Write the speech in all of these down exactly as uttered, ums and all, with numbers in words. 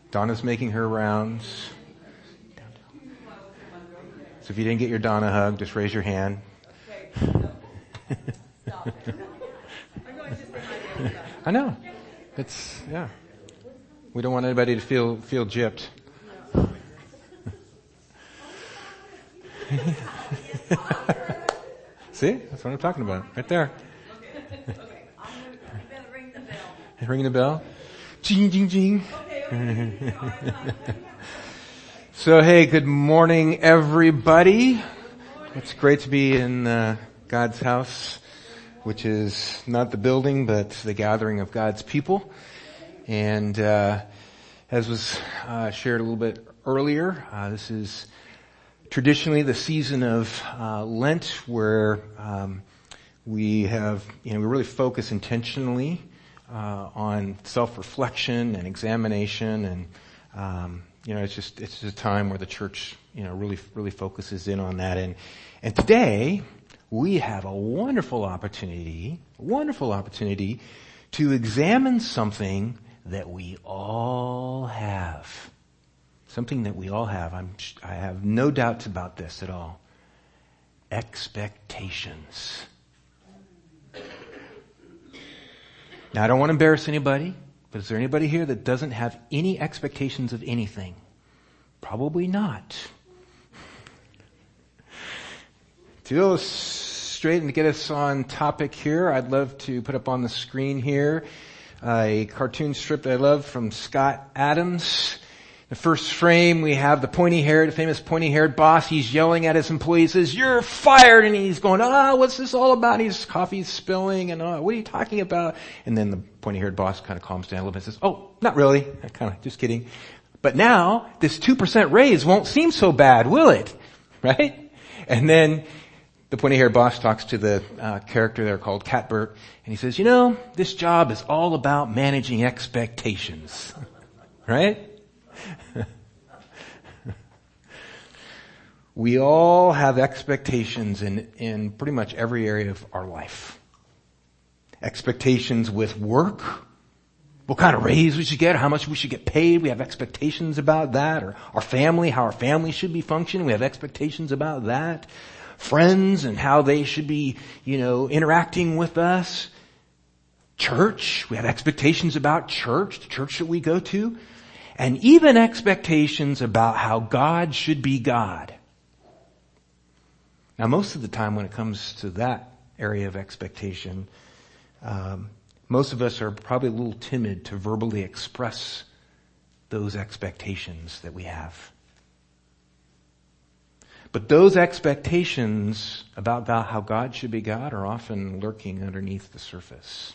Donna's making her rounds. So if you didn't get your Donna hug, just raise your hand. I know. It's, yeah. We don't want anybody to feel, feel gypped. See? That's what I'm talking about. Right there. Okay. Okay. I'm going to ring the bell. Ringing the bell? Jing, jing, jing. Okay, okay. So, hey, good morning, everybody. It's great to be in uh, God's house, which is not the building, but the gathering of God's people. And uh, as was uh, shared a little bit earlier, uh, this is traditionally the season of uh, Lent, where um, we have, you know, we really focus intentionally uh, on self-reflection and examination, and um, you know, it's just it's just a time where the church, you know, really really focuses in on that. And and today we have a wonderful opportunity, wonderful opportunity to examine something that we all have. Something that we all have. I'm, I have no doubts about this at all. Expectations. Now, I don't want to embarrass anybody, but is there anybody here that doesn't have any expectations of anything? Probably not. To illustrate and to get us on topic here, I'd love to put up on the screen here a cartoon strip that I love from Scott Adams. The first frame, we have the pointy-haired, famous pointy-haired boss. He's yelling at his employees, says, "You're fired!" And he's going, "Ah, what's this all about?" And his coffee's spilling, and oh, what are you talking about? And then the pointy-haired boss kind of calms down a little bit and says, "Oh, not really. Kind of, just kidding. But now, this two percent raise won't seem so bad, will it?" Right? And then the pointy-haired boss talks to the uh, character there called Catbert, and he says, "You know, this job is all about managing expectations." Right? We all have expectations in, in pretty much every area of our life. Expectations with work, what kind of raise we should get, or how much we should get paid. We have expectations about that. Or our family, how our family should be functioning. We have expectations about that. Friends and how they should be, you know, interacting with us. Church, we have expectations about church, the church that we go to. And even expectations about how God should be God. Now, most of the time when it comes to that area of expectation, um, most of us are probably a little timid to verbally express those expectations that we have. But those expectations about God, how God should be God, are often lurking underneath the surface.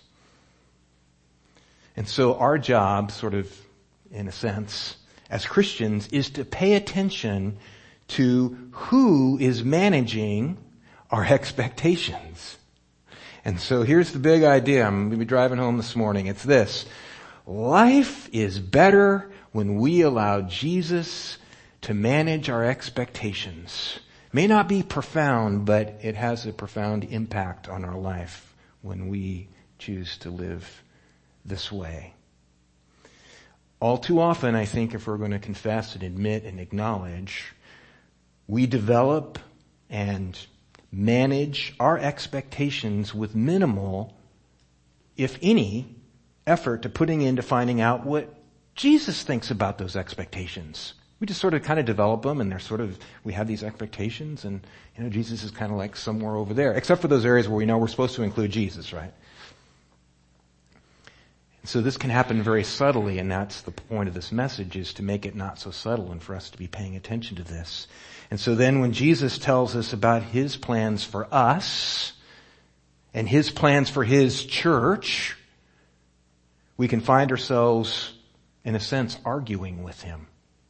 And so our job, sort of, in a sense, as Christians, is to pay attention to who is managing our expectations. And so here's the big idea. I'm going to be driving home this morning. It's this. Life is better when we allow Jesus to manage our expectations. May not be profound, but it has a profound impact on our life when we choose to live this way. All too often, I think, if we're going to confess and admit and acknowledge, we develop and manage our expectations with minimal, if any, effort to putting into finding out what Jesus thinks about those expectations. We just sort of kind of develop them, and they're sort of, we have these expectations, and, you know, Jesus is kind of like somewhere over there, except for those areas where we know we're supposed to include Jesus, right? So this can happen very subtly, and that's the point of this message, is to make it not so subtle and for us to be paying attention to this. And so then when Jesus tells us about his plans for us and his plans for his church, we can find ourselves, in a sense, arguing with him.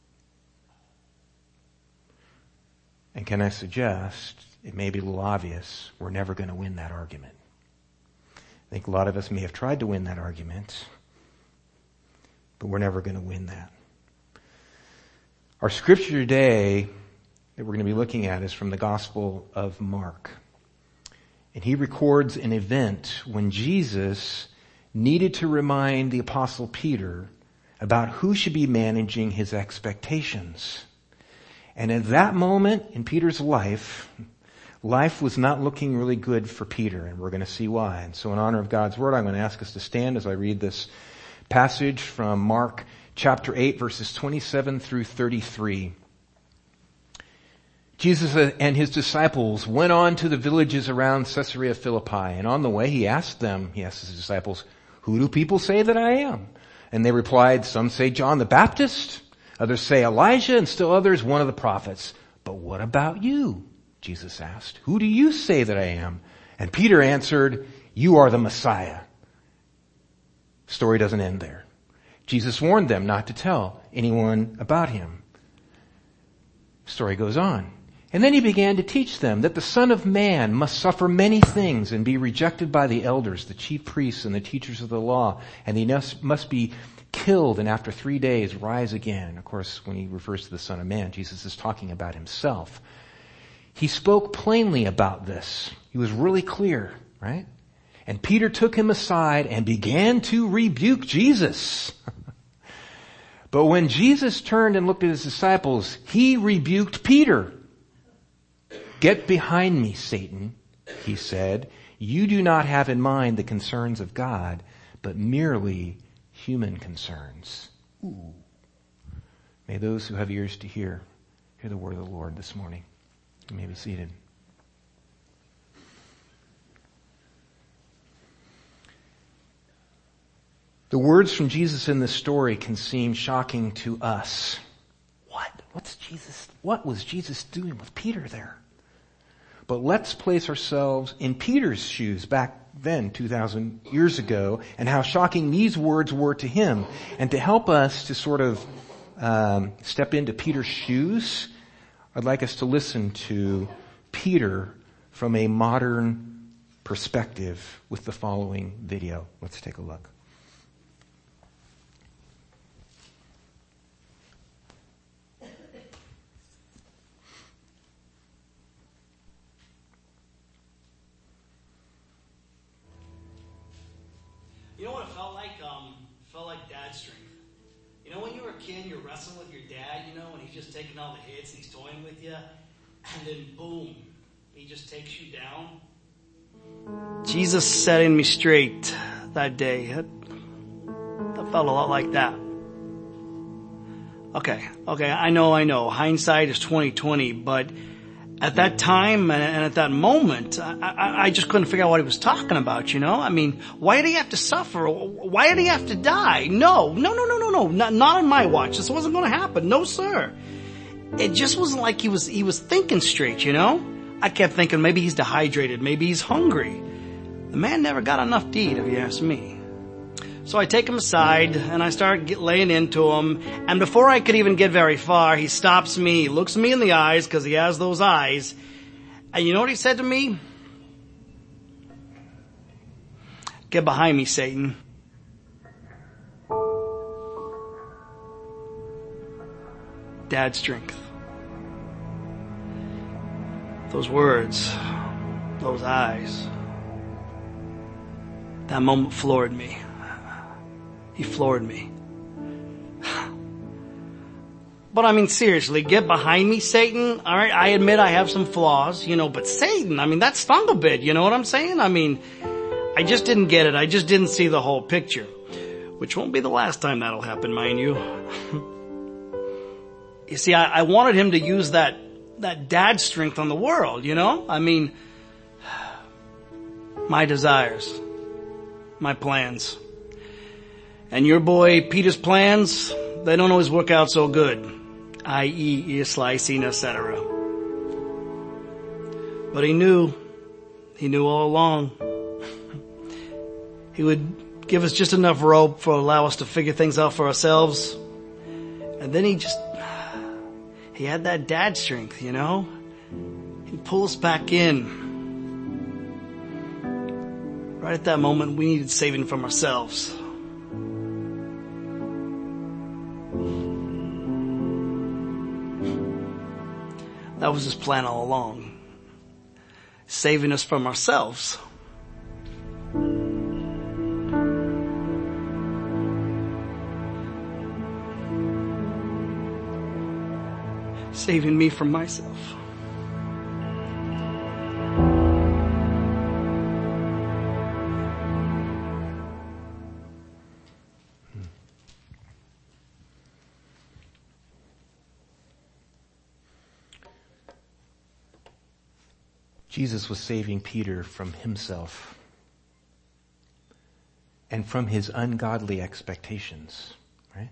And can I suggest, it may be a little obvious, we're never going to win that argument. I think a lot of us may have tried to win that argument, but we're never going to win that. Our scripture today that we're going to be looking at is from the Gospel of Mark. And he records an event when Jesus needed to remind the Apostle Peter about who should be managing his expectations. And at that moment in Peter's life, life was not looking really good for Peter, and we're going to see why. And so in honor of God's word, I'm going to ask us to stand as I read this passage from Mark chapter eight, verses twenty-seven through thirty-three. Jesus and his disciples went on to the villages around Caesarea Philippi, and on the way he asked them, he asked his disciples, "Who do people say that I am?" And they replied, "Some say John the Baptist, others say Elijah, and still others one of the prophets. But what about you?" Jesus asked. "Who do you say that I am?" And Peter answered, "You are the Messiah." Story doesn't end there. Jesus warned them not to tell anyone about him. Story goes on. And then he began to teach them that the Son of Man must suffer many things and be rejected by the elders, the chief priests, and the teachers of the law, and he must be killed and after three days rise again. Of course, when he refers to the Son of Man, Jesus is talking about himself. He spoke plainly about this. He was really clear, right? And Peter took him aside and began to rebuke Jesus. But when Jesus turned and looked at his disciples, he rebuked Peter. "Get behind me, Satan," he said. "You do not have in mind the concerns of God, but merely human concerns." Ooh. May those who have ears to hear, hear the word of the Lord this morning. You may be seated. The words from Jesus in this story can seem shocking to us. What? What's Jesus? What was Jesus doing with Peter there? But let's place ourselves in Peter's shoes back then, two thousand years ago, and how shocking these words were to him. And to help us to sort of um, step into Peter's shoes, I'd like us to listen to Peter from a modern perspective with the following video. Let's take a look. You know what it felt like? Um, it felt like dad strength. You know when you were a kid, you're wrestling with your dad, you know, and he's just taking all the hits and he's toying with you, and then boom, he just takes you down. Jesus setting me straight that day. That, that felt a lot like that. Okay, okay, I know, I know. Hindsight is twenty twenty, but at that time and at that moment, I, I, I just couldn't figure out what he was talking about, you know? I mean, why did he have to suffer? Why did he have to die? No, no, no, no, no, no, not, not on my watch. This wasn't going to happen. No, sir. It just wasn't like he was, he was thinking straight, you know? I kept thinking maybe he's dehydrated, maybe he's hungry. The man never got enough to eat, if you ask me. So I take him aside and I start get, laying into him. And before I could even get very far, he stops me, he looks me in the eyes because he has those eyes. And you know what he said to me? "Get behind me, Satan." Dad strength. Those words, those eyes. That moment floored me. He floored me. But I mean, seriously, get behind me, Satan. All right, I admit I have some flaws, you know, but Satan, I mean, that stung a bit, you know what I'm saying? I mean, I just didn't get it. I just didn't see the whole picture, which won't be the last time that'll happen, mind you. You see, I, I wanted him to use that, that dad strength on the world, you know? I mean, my desires, my plans. And your boy Peter's plans, they don't always work out so good, that is ear slicing, et cetera. But he knew, he knew all along. He would give us just enough rope for allow us to figure things out for ourselves. And then he just, he had that dad strength, you know? He'd pull us back in. Right at that moment, we needed saving from ourselves. That was his plan all along. Saving us from ourselves. saving me from myself. Jesus was saving Peter from himself and from his ungodly expectations, right?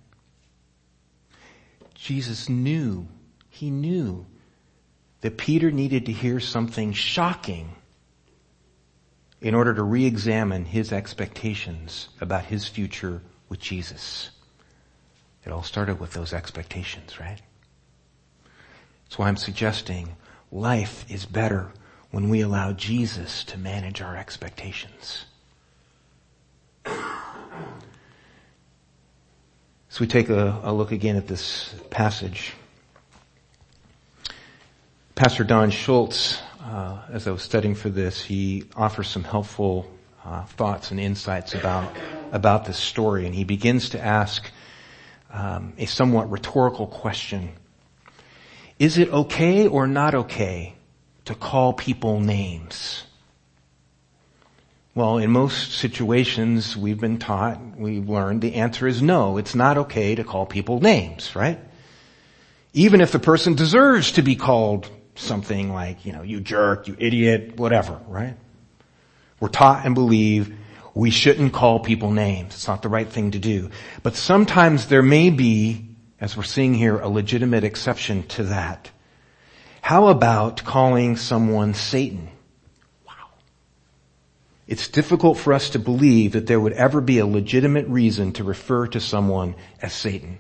Jesus knew, he knew that Peter needed to hear something shocking in order to re-examine his expectations about his future with Jesus. It all started with those expectations, right? That's why I'm suggesting life is better when we allow Jesus to manage our expectations. So we take a, a look again at this passage. Pastor Don Schultz, uh, as I was studying for this, he offers some helpful uh, thoughts and insights about about this story, and he begins to ask um, a somewhat rhetorical question: is it okay or not okay to call people names? Well, in most situations we've been taught, we've learned, the answer is no, it's not okay to call people names, right? Even if the person deserves to be called something like, you know, you jerk, you idiot, whatever, right? We're taught and believe we shouldn't call people names. It's not the right thing to do. But sometimes there may be, as we're seeing here, a legitimate exception to that. How about calling someone Satan? Wow. It's difficult for us to believe that there would ever be a legitimate reason to refer to someone as Satan.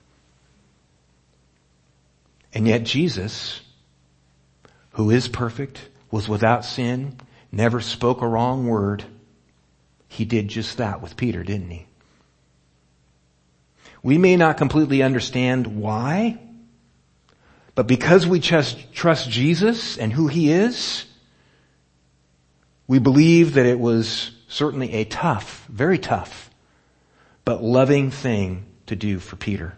And yet Jesus, who is perfect, was without sin, never spoke a wrong word, he did just that with Peter, didn't he? We may not completely understand why, but because we just trust Jesus and who he is, we believe that it was certainly a tough, very tough, but loving thing to do for Peter.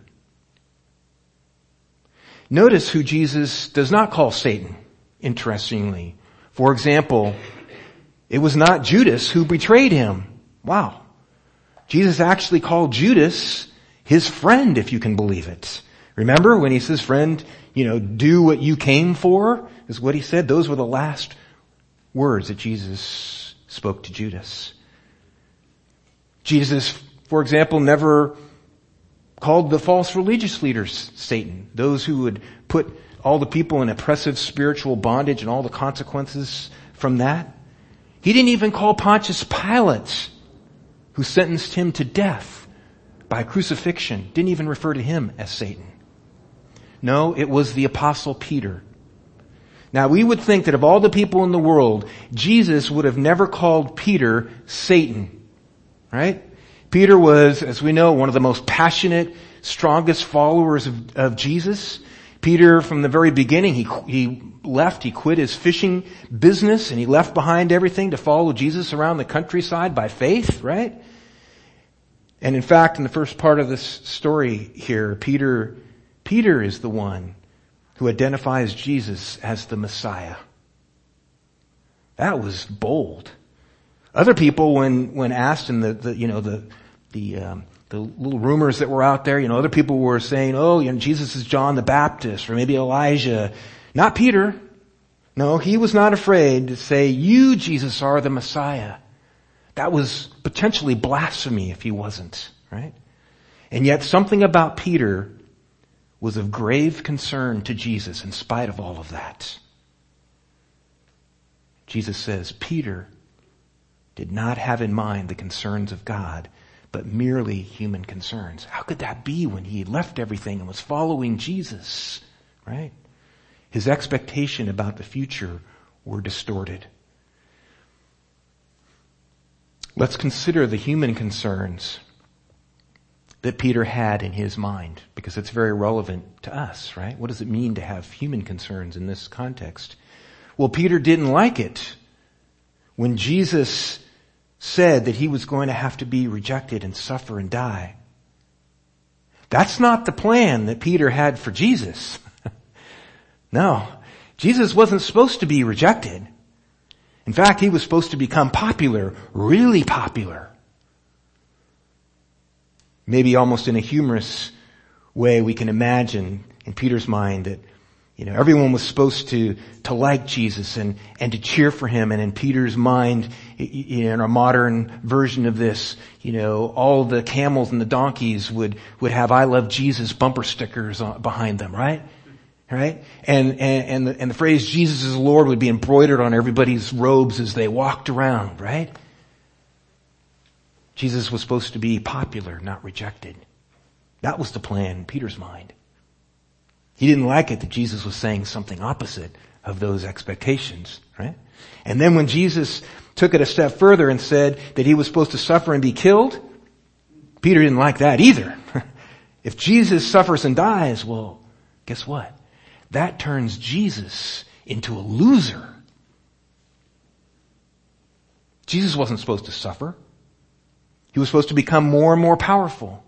Notice who Jesus does not call Satan, interestingly. For example, it was not Judas who betrayed him. Wow. Jesus actually called Judas his friend, if you can believe it. Remember when he says, friend, you know, do what you came for, is what he said. Those were the last words that Jesus spoke to Judas. Jesus, for example, never called the false religious leaders Satan, those who would put all the people in oppressive spiritual bondage and all the consequences from that. He didn't even call Pontius Pilate, who sentenced him to death by crucifixion, didn't even refer to him as Satan. No, it was the Apostle Peter. Now we would think that of all the people in the world, Jesus would have never called Peter Satan, right? Peter was, as we know, one of the most passionate, strongest followers of, of Jesus. Peter, from the very beginning, he, he left, he quit his fishing business and he left behind everything to follow Jesus around the countryside by faith, right? And in fact, in the first part of this story here, Peter, Peter is the one who identifies Jesus as the Messiah. That was bold. Other people, when, when asked in the, the, you know, the, the, um, the little rumors that were out there, you know, other people were saying, oh, you know, Jesus is John the Baptist or maybe Elijah. Not Peter. No, he was not afraid to say, you, Jesus, are the Messiah. That was potentially blasphemy if he wasn't, right? And yet something about Peter was of grave concern to Jesus in spite of all of that. Jesus says, Peter did not have in mind the concerns of God, but merely human concerns. How could that be when he left everything and was following Jesus, right? His expectation about the future were distorted. Let's consider the human concerns that Peter had in his mind, because it's very relevant to us, right? What does it mean to have human concerns in this context? Well, Peter didn't like it when Jesus said that he was going to have to be rejected and suffer and die. That's not the plan that Peter had for Jesus. No. Jesus wasn't supposed to be rejected. In fact, he was supposed to become popular, really popular. Maybe almost in a humorous way we can imagine in Peter's mind that, you know, everyone was supposed to, to like Jesus and, and to cheer for him. And in Peter's mind, in a modern version of this, you know, all the camels and the donkeys would, would have I love Jesus bumper stickers on, behind them, right? Right? And, and, and the, and the phrase Jesus is Lord would be embroidered on everybody's robes as they walked around, right? Jesus was supposed to be popular, not rejected. That was the plan in Peter's mind. He didn't like it that Jesus was saying something opposite of those expectations, right? And then when Jesus took it a step further and said that he was supposed to suffer and be killed, Peter didn't like that either. If Jesus suffers and dies, well, guess what? That turns Jesus into a loser. Jesus wasn't supposed to suffer. He was supposed to become more and more powerful.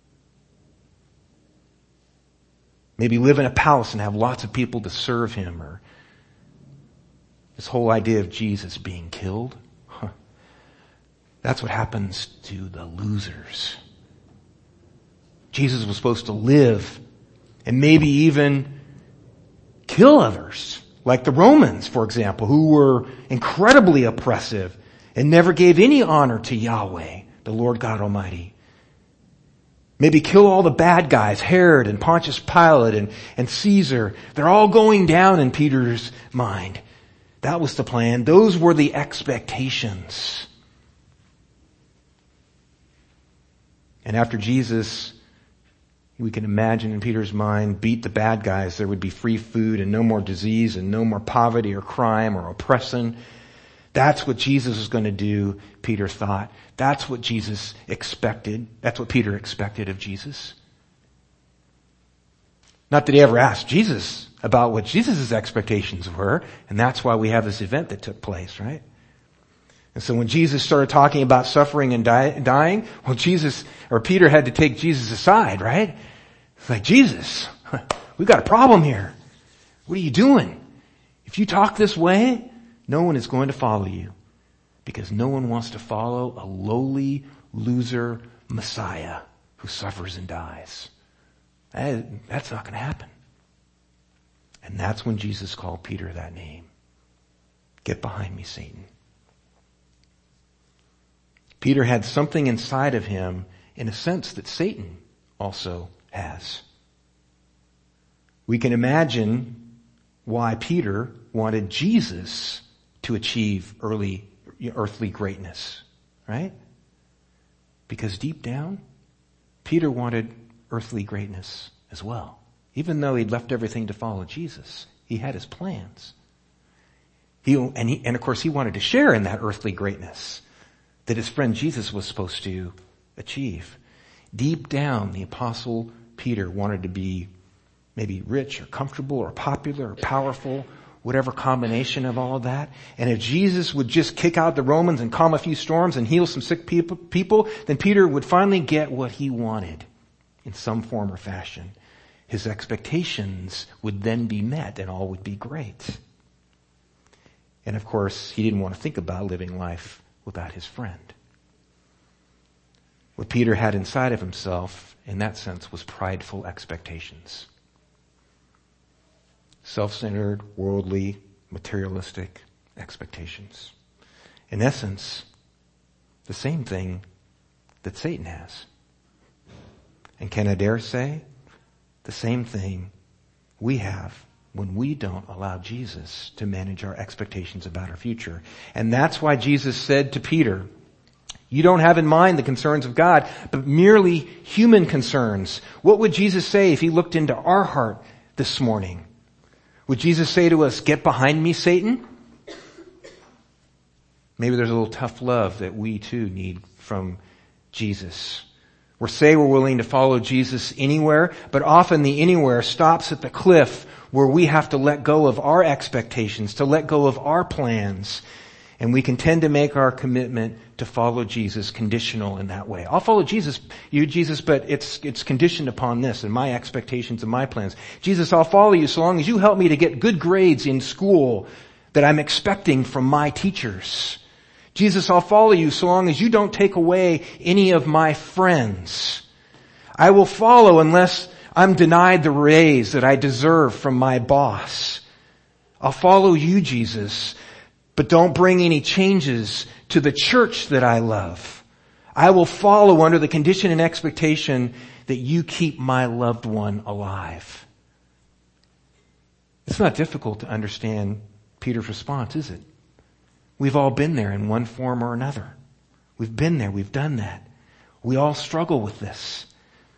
Maybe live in a palace and have lots of people to serve him, or this whole idea of Jesus being killed. Huh. That's what happens to the losers. Jesus was supposed to live and maybe even kill others, like the Romans, for example, who were incredibly oppressive and never gave any honor to Yahweh, the Lord God Almighty. Maybe kill all the bad guys, Herod and Pontius Pilate and, and Caesar. They're all going down in Peter's mind. That was the plan. Those were the expectations. And after Jesus, we can imagine in Peter's mind, beat the bad guys, there would be free food and no more disease and no more poverty or crime or oppression. That's what Jesus was going to do, Peter thought. That's what Jesus expected. That's what Peter expected of Jesus. Not that he ever asked Jesus about what Jesus' expectations were, and that's why we have this event that took place, right? And so when Jesus started talking about suffering and die, dying, well, Jesus, or Peter had to take Jesus aside, right? It's like, Jesus, we've got a problem here. What are you doing? If you talk this way, no one is going to follow you, because no one wants to follow a lowly loser Messiah who suffers and dies. That, that's not going to happen. And that's when Jesus called Peter that name. Get behind me, Satan. Peter had something inside of him in a sense that Satan also has. We can imagine why Peter wanted Jesus to achieve early earthly greatness, right? Because deep down, Peter wanted earthly greatness as well. Even though he'd left everything to follow Jesus, he had his plans. He, and, he, and of course he wanted to share in that earthly greatness that his friend Jesus was supposed to achieve. Deep down, the apostle Peter wanted to be maybe rich or comfortable or popular or powerful, whatever combination of all of that. And if Jesus would just kick out the Romans and calm a few storms and heal some sick people, people, then Peter would finally get what he wanted in some form or fashion. His expectations would then be met and all would be great. And of course, he didn't want to think about living life without his friend. What Peter had inside of himself, in that sense, was prideful expectations. Self-centered, worldly, materialistic expectations. In essence, the same thing that Satan has. And can I dare say, the same thing we have when we don't allow Jesus to manage our expectations about our future. And that's why Jesus said to Peter, you don't have in mind the concerns of God, but merely human concerns. What would Jesus say if he looked into our heart this morning? Would Jesus say to us, get behind me, Satan? Maybe there's a little tough love that we too need from Jesus. We say we're willing to follow Jesus anywhere, but often the anywhere stops at the cliff where we have to let go of our expectations, to let go of our plans. And we can tend to make our commitment to follow Jesus conditional in that way. I'll follow Jesus, you Jesus, but it's, it's conditioned upon this and my expectations and my plans. Jesus, I'll follow you so long as you help me to get good grades in school that I'm expecting from my teachers. Jesus, I'll follow you so long as you don't take away any of my friends. I will follow unless I'm denied the raise that I deserve from my boss. I'll follow you, Jesus, but don't bring any changes to the church that I love. I will follow under the condition and expectation that you keep my loved one alive. It's not difficult to understand Peter's response, is it? We've all been there in one form or another. We've been there. We've done that. We all struggle with this.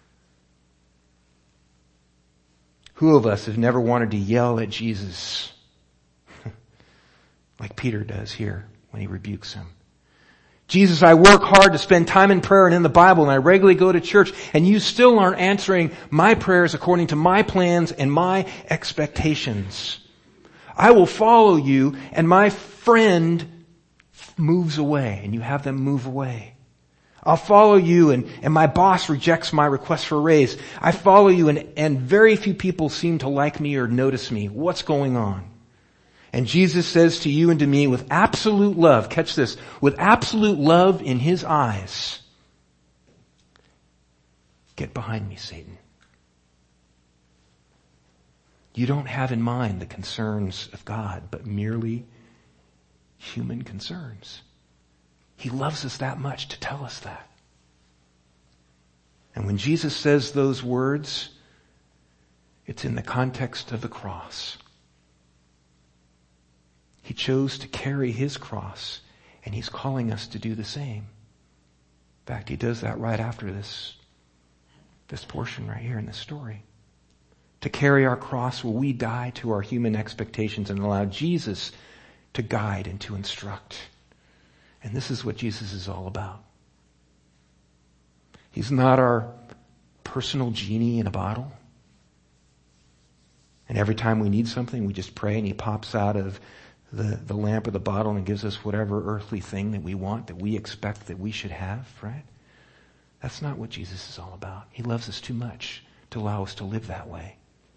Who of us have never wanted to yell at Jesus like Peter does here when he rebukes him? Jesus, I work hard to spend time in prayer and in the Bible, and I regularly go to church, and you still aren't answering my prayers according to my plans and my expectations. I will follow you, and my friend moves away, and you have them move away. I'll follow you, and, and my boss rejects my request for a raise. I follow you, and, and very few people seem to like me or notice me. What's going on? And Jesus says to you and to me with absolute love, catch this, with absolute love in his eyes, get behind me, Satan. You don't have in mind the concerns of God, but merely human concerns. He loves us that much to tell us that. And when Jesus says those words, it's in the context of the cross. He chose to carry his cross, and he's calling us to do the same. In fact, he does that right after this, this portion right here in this story. To carry our cross, will we die to our human expectations and allow Jesus to guide and to instruct? And this is what Jesus is all about. He's not our personal genie in a bottle. And every time we need something, we just pray and he pops out of the, the lamp or the bottle and gives us whatever earthly thing that we want, that we expect that we should have, right? That's not what Jesus is all about. He loves us too much to allow us to live that way.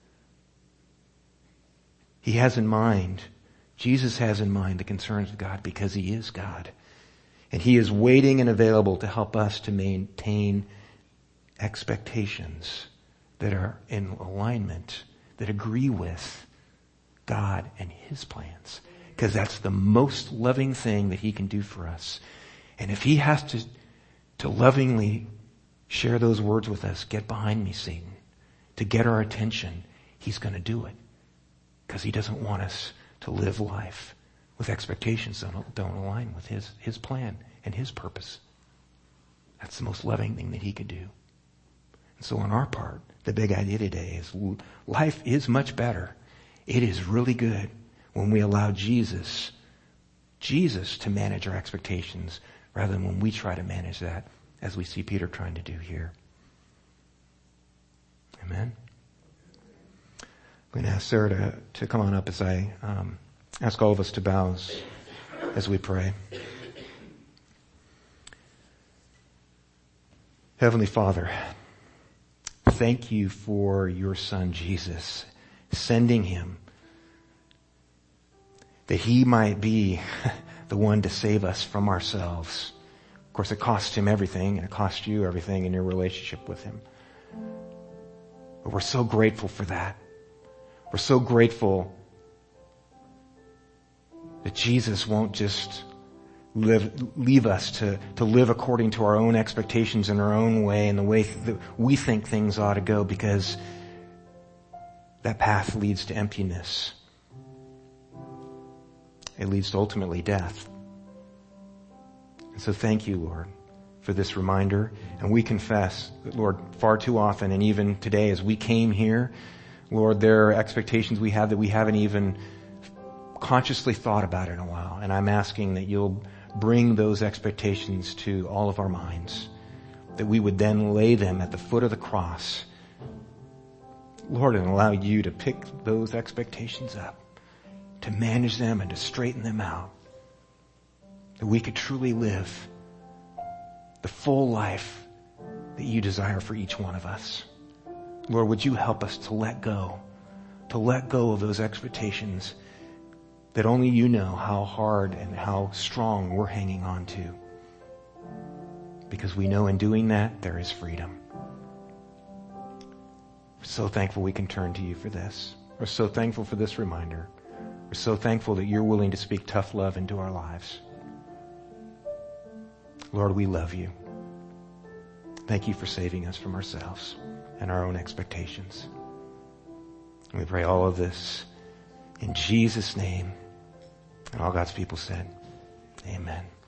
He has in mind, Jesus has in mind the concerns of God because he is God. And he is waiting and available to help us to maintain expectations that are in alignment, that agree with God and his plans. Because that's the most loving thing that he can do for us. And if he has to, to lovingly share those words with us, get behind me, Satan, to get our attention, he's going to do it. Because he doesn't want us to live life with expectations that don't, don't align with his, his plan and his purpose. That's the most loving thing that he could do. And so on our part, the big idea today is life is much better. It is really good when we allow Jesus, Jesus to manage our expectations rather than when we try to manage that, as we see Peter trying to do here. Amen. I'm going to ask Sarah to, to come on up as I um, ask all of us to bow as, as we pray. Heavenly Father, thank you for your Son Jesus, sending him that he might be the one to save us from ourselves. Of course, it cost him everything, and it cost you everything in your relationship with him. But we're so grateful for that. We're so grateful that Jesus won't just live, leave us to, to live according to our own expectations in our own way and the way that we think things ought to go, because that path leads to emptiness. It leads to ultimately death. And so thank you, Lord, for this reminder. And we confess that, Lord, far too often, and even today as we came here, Lord, there are expectations we have that we haven't even consciously thought about in a while. And I'm asking that you'll bring those expectations to all of our minds, that we would then lay them at the foot of the cross, Lord, and allow you to pick those expectations up, to manage them and to straighten them out, that we could truly live the full life that you desire for each one of us. Lord, would you help us to let go, to let go of those expectations that only you know how hard and how strong we're hanging on to. Because we know in doing that, there is freedom. We're so thankful we can turn to you for this. We're so thankful for this reminder. We're so thankful that you're willing to speak tough love into our lives. Lord, we love you. Thank you for saving us from ourselves and our own expectations. And we pray all of this in Jesus' name. And all God's people said, amen.